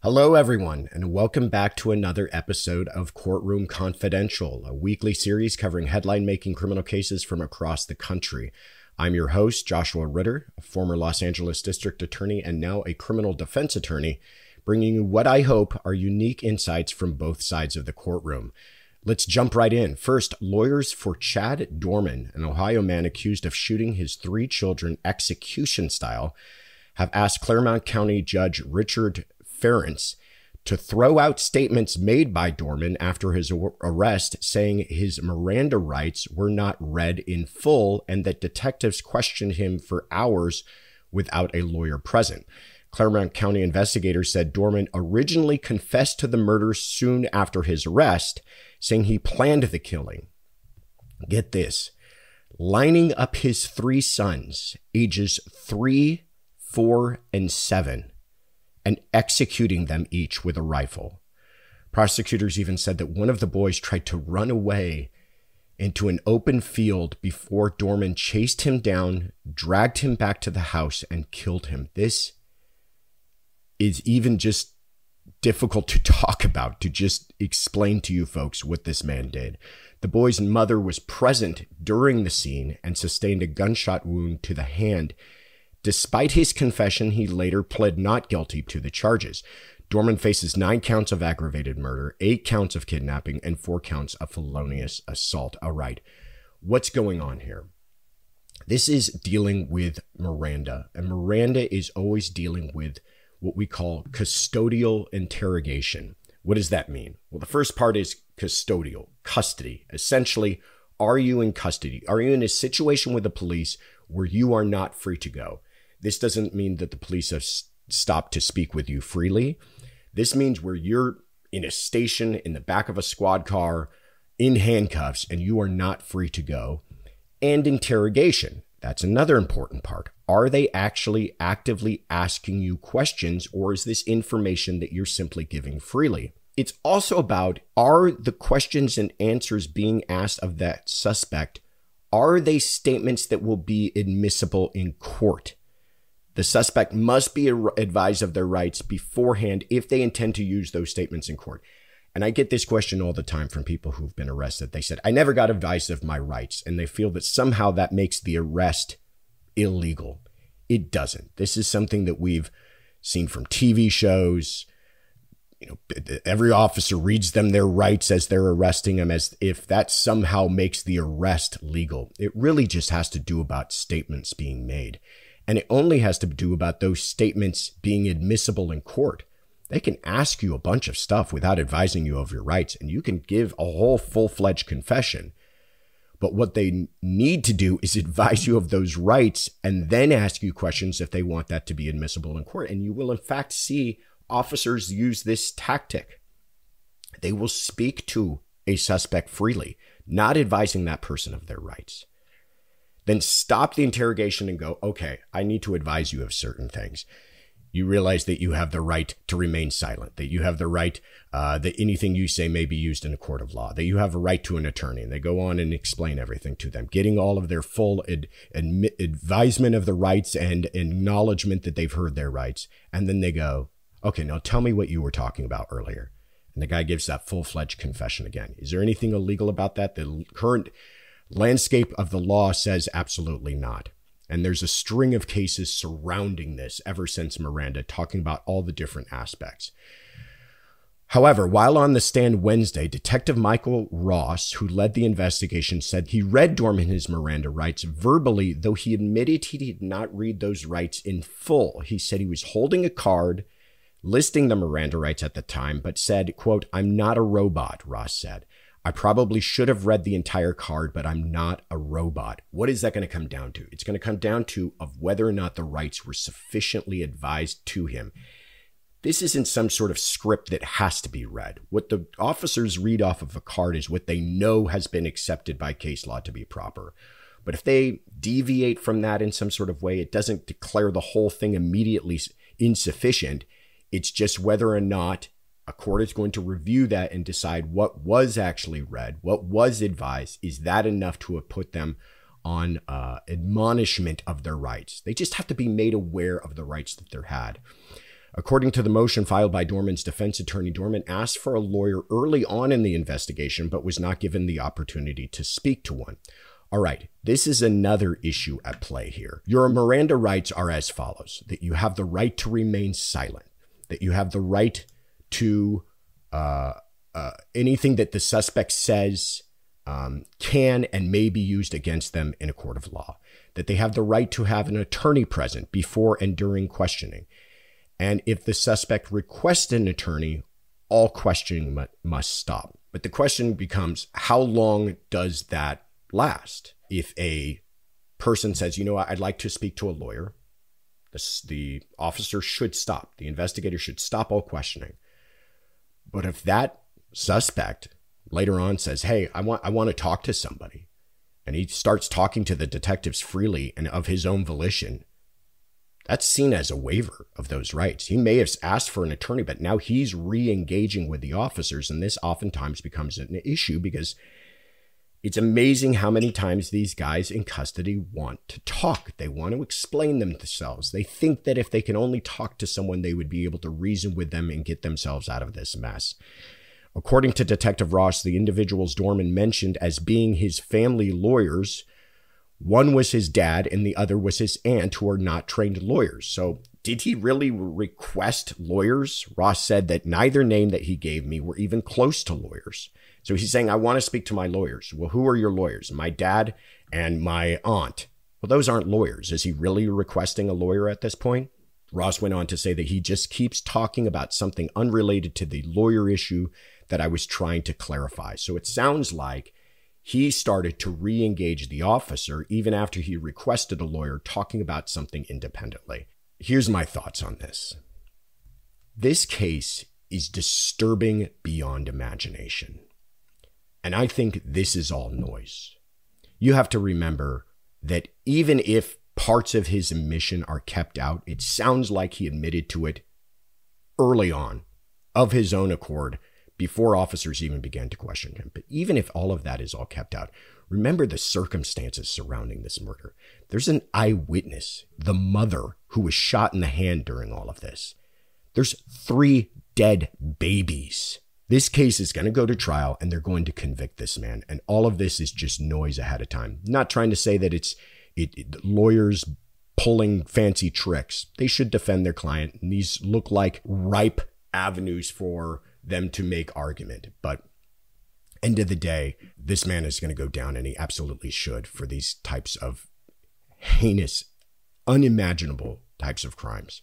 Hello, everyone, and welcome back to another episode of Courtroom Confidential, a weekly series covering headline-making criminal cases from across the country. I'm your host, Joshua Ritter, a former Los Angeles district attorney and now a criminal defense attorney, bringing you what I hope are unique insights from both sides of the courtroom. Let's jump right in. First, lawyers for Chad Dorman, an Ohio man accused of shooting his 3 children execution style, have asked Claremont County Judge Richard Ferentz to throw out statements made by Dorman after his arrest, saying his Miranda rights were not read in full and that detectives questioned him for hours without a lawyer present. Claremont County investigators said Dorman originally confessed to the murder soon after his arrest, saying he planned the killing. Get this, lining up his 3 sons, ages 3, 4, and 7, and executing them each with a rifle. Prosecutors even said that one of the boys tried to run away into an open field before Dorman chased him down, dragged him back to the house, and killed him. This is even just difficult to talk about, to just explain to you folks what this man did. The boy's mother was present during the scene and sustained a gunshot wound to the hand. Despite his confession, he later pled not guilty to the charges. Dorman faces 9 counts of aggravated murder, 8 counts of kidnapping, and 4 counts of felonious assault. All right, what's going on here? This is dealing with Miranda, and Miranda is always dealing with what we call custodial interrogation. What does that mean? Well, the first part is custodial, custody. Essentially, are you in custody? Are you in a situation with the police where you are not free to go? This doesn't mean that the police have stopped to speak with you freely. This means where you're in a station in the back of a squad car in handcuffs and you are not free to go. And interrogation. That's another important part. Are they actually actively asking you questions, or is this information that you're simply giving freely? It's also about, are the questions and answers being asked of that suspect, are they statements that will be admissible in court? The suspect must be advised of their rights beforehand if they intend to use those statements in court. And I get this question all the time from people who've been arrested. They said, I never got advised of my rights. And they feel that somehow that makes the arrest illegal. It doesn't. This is something that we've seen from TV shows. You know, every officer reads them their rights as they're arresting them, as if that somehow makes the arrest legal. It really just has to do about statements being made. And it only has to do about those statements being admissible in court. They can ask you a bunch of stuff without advising you of your rights, and you can give a whole full-fledged confession. But what they need to do is advise you of those rights and then ask you questions if they want that to be admissible in court. And you will, in fact, see officers use this tactic. They will speak to a suspect freely, not advising that person of their rights. Then stop the interrogation and go, okay, I need to advise you of certain things. You realize that you have the right to remain silent, that you have the right that anything you say may be used in a court of law, that you have a right to an attorney. And they go on and explain everything to them, getting all of their full advisement of the rights and acknowledgement that they've heard their rights. And then they go, okay, now tell me what you were talking about earlier. And the guy gives that full-fledged confession again. Is there anything illegal about that? The current landscape of the law says absolutely not. And there's a string of cases surrounding this ever since Miranda, talking about all the different aspects. However, while on the stand Wednesday, Detective Michael Ross, who led the investigation, said he read Dorman his Miranda rights verbally, though he admitted he did not read those rights in full. He said he was holding a card listing the Miranda rights at the time, but said, quote, "I'm not a robot," Ross said. "I probably should have read the entire card, but I'm not a robot." What is that going to come down to? It's going to come down to of whether or not the rights were sufficiently advised to him. This isn't some sort of script that has to be read. What the officers read off of a card is what they know has been accepted by case law to be proper. But if they deviate from that in some sort of way, it doesn't declare the whole thing immediately insufficient. It's just whether or not a court is going to review that and decide what was actually read, what was advised. Is that enough to have put them on admonishment of their rights? They just have to be made aware of the rights that they're had. According to the motion filed by Dorman's defense attorney, Dorman asked for a lawyer early on in the investigation, but was not given the opportunity to speak to one. All right, this is another issue at play here. Your Miranda rights are as follows: that you have the right to remain silent, that you have the right to anything that the suspect says can and may be used against them in a court of law, that they have the right to have an attorney present before and during questioning. And if the suspect requests an attorney, all questioning must stop. But the question becomes, how long does that last? If a person says, I'd like to speak to a lawyer, the officer should stop. The investigator should stop all questioning. But if that suspect later on says, hey, I want to talk to somebody, and he starts talking to the detectives freely and of his own volition, that's seen as a waiver of those rights. He may have asked for an attorney, but now he's re-engaging with the officers, and this oftentimes becomes an issue because it's amazing how many times these guys in custody want to talk. They want to explain themselves. They think that if they can only talk to someone, they would be able to reason with them and get themselves out of this mess. According to Detective Ross, the individuals Dorman mentioned as being his family lawyers, one was his dad and the other was his aunt, who are not trained lawyers. So did he really request lawyers? Ross said that neither name that he gave me were even close to lawyers. So he's saying, I want to speak to my lawyers. Well, who are your lawyers? My dad and my aunt. Well, those aren't lawyers. Is he really requesting a lawyer at this point? Ross went on to say that he just keeps talking about something unrelated to the lawyer issue that I was trying to clarify. So it sounds like he started to re-engage the officer even after he requested a lawyer, talking about something independently. Here's my thoughts on this. This case is disturbing beyond imagination. And I think this is all noise. You have to remember that even if parts of his admission are kept out, it sounds like he admitted to it early on of his own accord before officers even began to question him. But even if all of that is all kept out, remember the circumstances surrounding this murder. There's an eyewitness, the mother, who was shot in the hand during all of this. There's 3 dead babies. This case is going to go to trial and they're going to convict this man. And all of this is just noise ahead of time. Not trying to say that it's lawyers pulling fancy tricks. They should defend their client. And these look like ripe avenues for them to make argument. But end of the day, this man is going to go down, and he absolutely should, for these types of heinous, unimaginable types of crimes.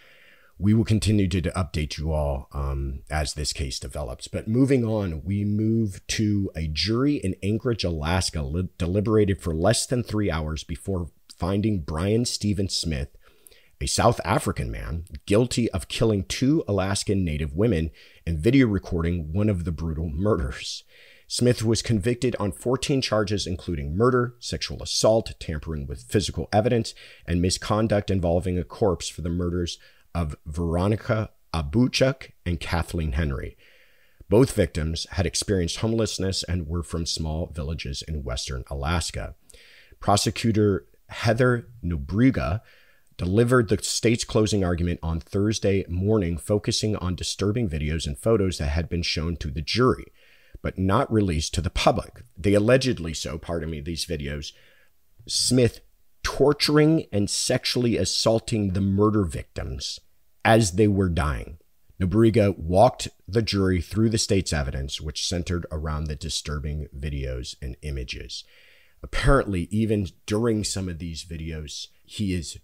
We will continue to update you all as this case develops. But moving on, we move to a jury in Anchorage, Alaska, deliberated for less than 3 hours before finding Brian Stephen Smith, a South African man, guilty of killing 2 Alaskan Native women and video recording one of the brutal murders. Smith was convicted on 14 charges, including murder, sexual assault, tampering with physical evidence, and misconduct involving a corpse for the murders of Veronica Abuchuk and Kathleen Henry. Both victims had experienced homelessness and were from small villages in western Alaska. Prosecutor Heather Nobriga delivered the state's closing argument on Thursday morning, focusing on disturbing videos and photos that had been shown to the jury, but not released to the public. They allegedly these videos, Smith torturing and sexually assaulting the murder victims as they were dying. Nobriga walked the jury through the state's evidence, which centered around the disturbing videos and images. Apparently, even during some of these videos, he is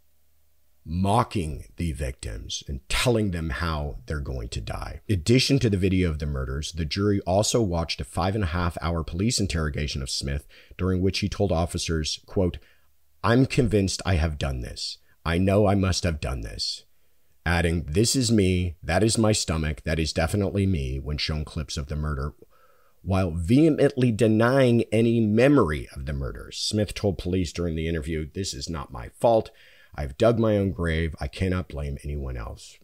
mocking the victims and telling them how they're going to die. In addition to the video of the murders, the jury also watched a 5.5-hour police interrogation of Smith, during which he told officers, quote, "I'm convinced I have done this. I know I must have done this," adding, "This is me. That is my stomach. That is definitely me," when shown clips of the murder, while vehemently denying any memory of the murders. Smith told police during the interview, "This is not my fault. I've dug my own grave. I cannot blame anyone else."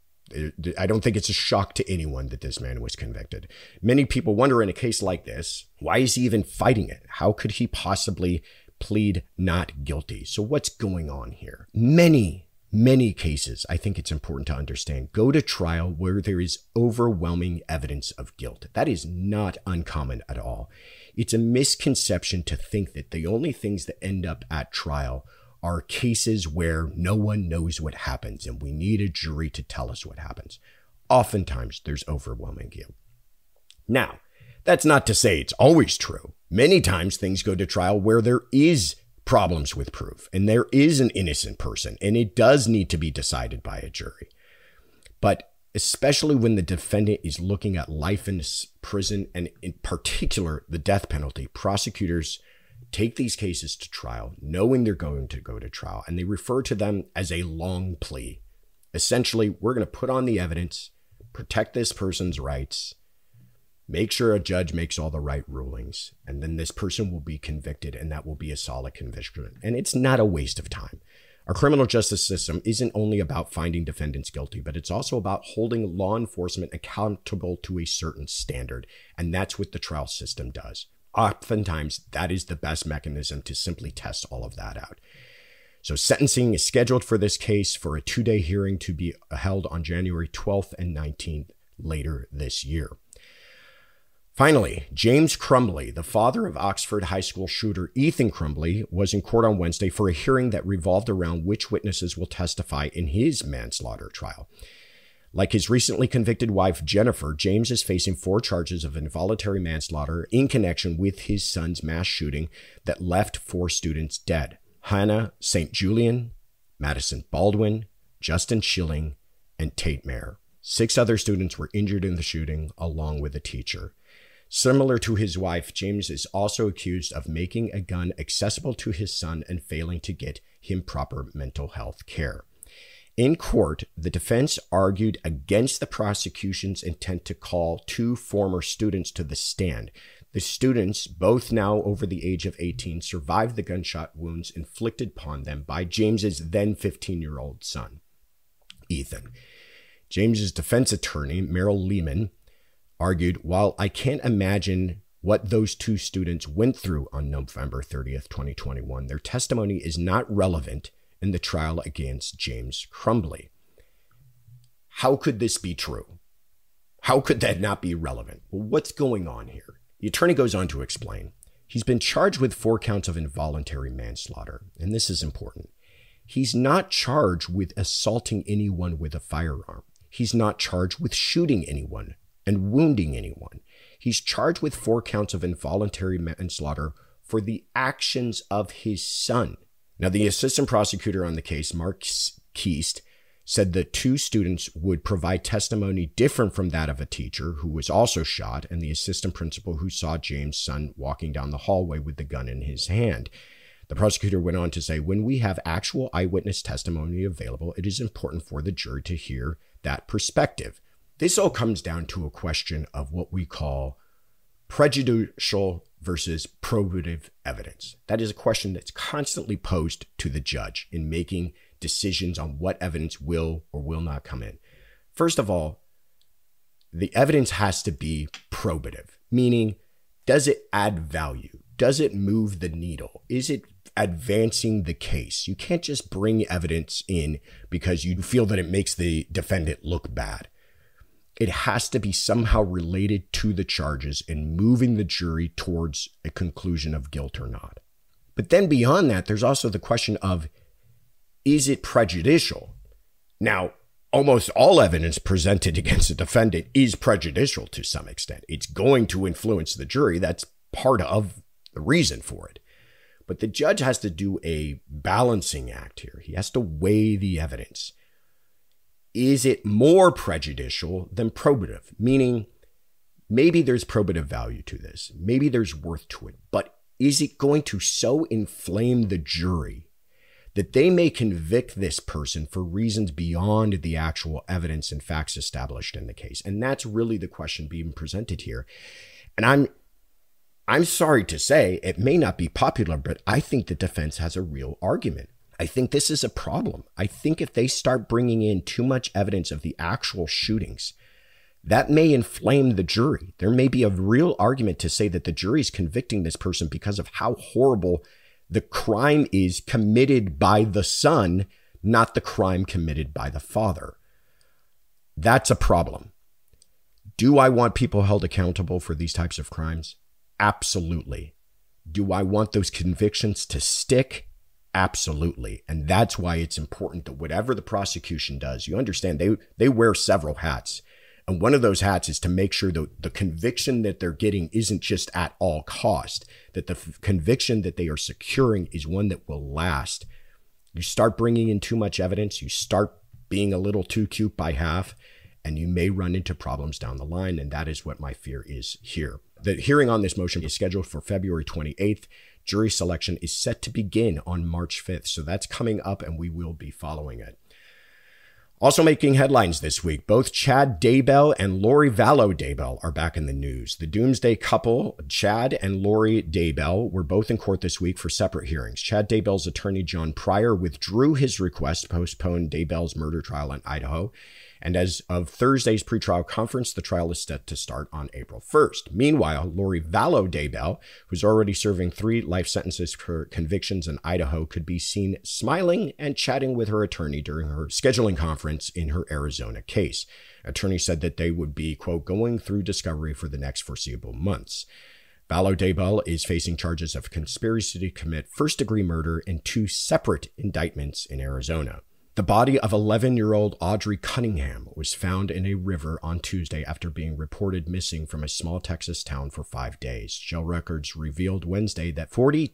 I don't think it's a shock to anyone that this man was convicted. Many people wonder, in a case like this, why is he even fighting it? How could he possibly plead not guilty? So what's going on here? Many many cases, I think it's important to understand, go to trial where there is overwhelming evidence of guilt. That is not uncommon at all. It's a misconception to think that the only things that end up at trial are cases where no one knows what happens and we need a jury to tell us what happens. Oftentimes, there's overwhelming guilt. Now, that's not to say it's always true. Many times things go to trial where there is problems with proof and there is an innocent person and it does need to be decided by a jury. But especially when the defendant is looking at life in prison and in particular the death penalty, prosecutors take these cases to trial knowing they're going to go to trial, and they refer to them as a long plea. Essentially, we're going to put on the evidence, protect this person's rights, make sure a judge makes all the right rulings, and then this person will be convicted, and that will be a solid conviction. And it's not a waste of time. Our criminal justice system isn't only about finding defendants guilty, but it's also about holding law enforcement accountable to a certain standard. And that's what the trial system does. Oftentimes, that is the best mechanism to simply test all of that out. So sentencing is scheduled for this case for a 2-day hearing to be held on January 12th and 19th later this year. Finally, James Crumbley, the father of Oxford High School shooter Ethan Crumbley, was in court on Wednesday for a hearing that revolved around which witnesses will testify in his manslaughter trial. Like his recently convicted wife, Jennifer, James is facing 4 charges of involuntary manslaughter in connection with his son's mass shooting that left 4 students dead: Hannah St. Julian, Madison Baldwin, Justin Schilling, and Tate Mayer. 6 other students were injured in the shooting, along with a teacher. Similar to his wife, James is also accused of making a gun accessible to his son and failing to get him proper mental health care. In court, the defense argued against the prosecution's intent to call 2 former students to the stand. The students, both now over the age of 18, survived the gunshot wounds inflicted upon them by James's then 15-year-old son, Ethan. James's defense attorney, Merrill Lehman, argued, "While I can't imagine what those 2 students went through on November 30th, 2021, their testimony is not relevant in the trial against James Crumbley." How could this be true? How could that not be relevant? Well, what's going on here? The attorney goes on to explain. He's been charged with 4 counts of involuntary manslaughter, and this is important. He's not charged with assaulting anyone with a firearm. He's not charged with shooting anyone and wounding anyone. He's charged with 4 counts of involuntary manslaughter for the actions of his son. Now, the assistant prosecutor on the case, Mark Keast, said the 2 students would provide testimony different from that of a teacher who was also shot and the assistant principal who saw James' son walking down the hallway with the gun in his hand. The prosecutor went on to say, "When we have actual eyewitness testimony available, it is important for the jury to hear that perspective." This all comes down to a question of what we call prejudicial versus probative evidence. That is a question that's constantly posed to the judge in making decisions on what evidence will or will not come in. First of all, the evidence has to be probative, meaning, does it add value? Does it move the needle? Is it advancing the case? You can't just bring evidence in because you feel that it makes the defendant look bad. It has to be somehow related to the charges and moving the jury towards a conclusion of guilt or not. But then beyond that, there's also the question of, is it prejudicial? Now, almost all evidence presented against a defendant is prejudicial to some extent. It's going to influence the jury. That's part of the reason for it. But the judge has to do a balancing act here. He has to weigh the evidence. Is it more prejudicial than probative? Meaning, maybe there's probative value to this. Maybe there's worth to it. But is it going to so inflame the jury that they may convict this person for reasons beyond the actual evidence and facts established in the case? And that's really the question being presented here. And I'm sorry to say, it may not be popular, but I think the defense has a real argument. I think this is a problem. I think if they start bringing in too much evidence of the actual shootings, that may inflame the jury. There may be a real argument to say that the jury is convicting this person because of how horrible the crime is committed by the son not the crime committed by the father. That's a problem. Do I want people held accountable for these types of crimes? Absolutely. Do I want those convictions to stick? Absolutely. And that's why it's important that whatever the prosecution does, you understand they wear several hats. And one of those hats is to make sure that the conviction that they're getting isn't just at all cost, that the conviction that they are securing is one that will last. You start bringing in too much evidence, you start being a little too cute by half, and you may run into problems down the line. And that is what my fear is here. The hearing on this motion is scheduled for February 28th. Jury selection is set to begin on March 5th. So that's coming up and we will be following it. Also making headlines this week, both Chad Daybell and Lori Vallow Daybell are back in the news. The doomsday couple, Chad and Lori Daybell, were both in court this week for separate hearings. Chad Daybell's attorney, John Pryor, withdrew his request to postpone Daybell's murder trial in Idaho. And as of Thursday's pretrial conference, the trial is set to start on April 1st. Meanwhile, Lori Vallow Daybell, who's already serving 3 life sentences for convictions in Idaho, could be seen smiling and chatting with her attorney during her scheduling conference in her Arizona case. Attorney said that they would be, quote, going through discovery for the next foreseeable months. Vallow Daybell is facing charges of conspiracy to commit first-degree murder in 2 separate indictments in Arizona. The body of 11-year-old Audrey Cunningham was found in a river on Tuesday after being reported missing from a small Texas town for 5 days. Jail records revealed Wednesday that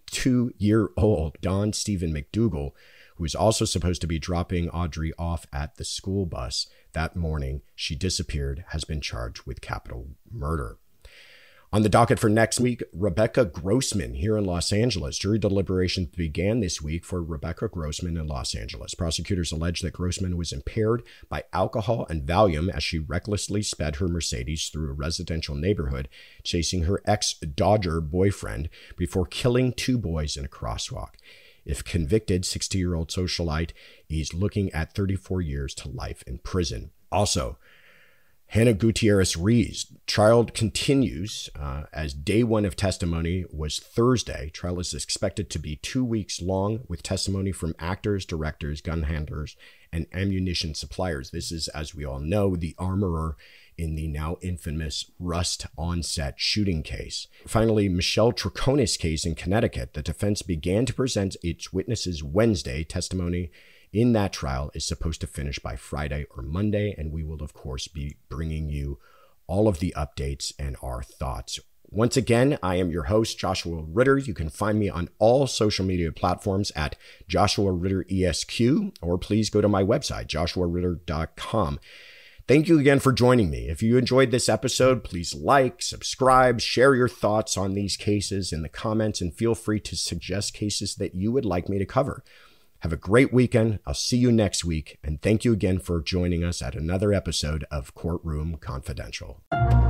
42-year-old Don Stephen McDougal, who was also supposed to be dropping Audrey off at the school bus that morning she disappeared, has been charged with capital murder. On the docket for next week, Rebecca Grossman here in Los Angeles. Jury deliberations began this week for Rebecca Grossman in Los Angeles. Prosecutors allege that Grossman was impaired by alcohol and Valium as she recklessly sped her Mercedes through a residential neighborhood, chasing her ex-Dodger boyfriend before killing 2 boys in a crosswalk. If convicted, 60-year-old socialite is looking at 34 years to life in prison. Also, Hannah Gutierrez-Rees. Trial continues as day 1 of testimony was Thursday. Trial is expected to be 2 weeks long with testimony from actors, directors, gun handlers, and ammunition suppliers. This is, as we all know, the armorer in the now infamous Rust Onset shooting case. Finally, Michelle Troconis case in Connecticut. The defense began to present its witnesses Wednesday. Testimony in that trial is supposed to finish by Friday or Monday, and we will, of course, be bringing you all of the updates and our thoughts. Once again, I am your host, Joshua Ritter. You can find me on all social media platforms at Joshua Ritter ESQ, or please go to my website, joshuaritter.com. Thank you again for joining me. If you enjoyed this episode, please like, subscribe, share your thoughts on these cases in the comments, and feel free to suggest cases that you would like me to cover. Have a great weekend. I'll see you next week. And thank you again for joining us at another episode of Courtroom Confidential.